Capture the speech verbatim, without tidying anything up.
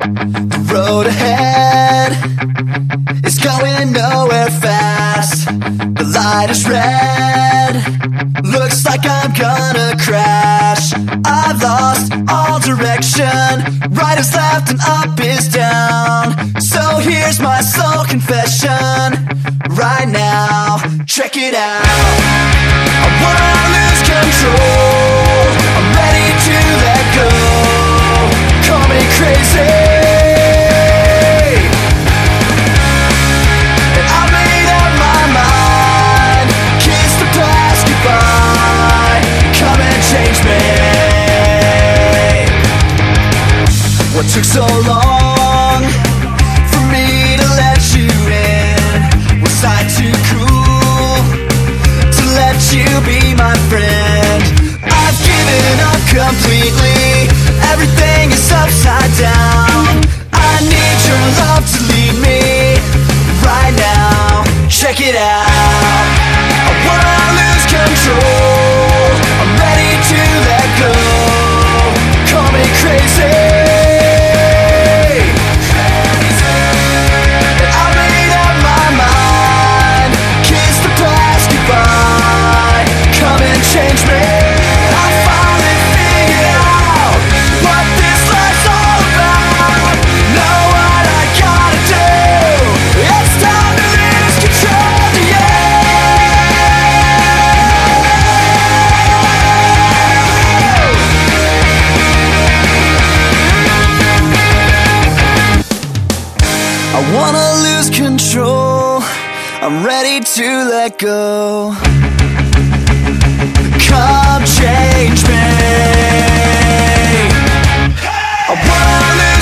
The road ahead is going nowhere fast. The light is red, looks like I'm gonna crash. I've lost all direction, right is left and up is down. So here's my soul confession, right now, check it out. I wanna lose control, I'm ready to let go. Call me crazy, and I made up my mind. Kiss the past goodbye, come and change me. What took so long for me to let you in? Was I too cool to let you be my friend? I've given up completely, everything is upside down. I need your love to lead me right now, check it out. I wanna lose control, I'm ready to let go. Call me crazy, and I made up my mind. Kiss the past goodbye, come and change me. I finally figured out what this life's all about. Know what I gotta do, it's time to lose control, yeah. I wanna lose control, I'm ready to let go. Come change me. I wanna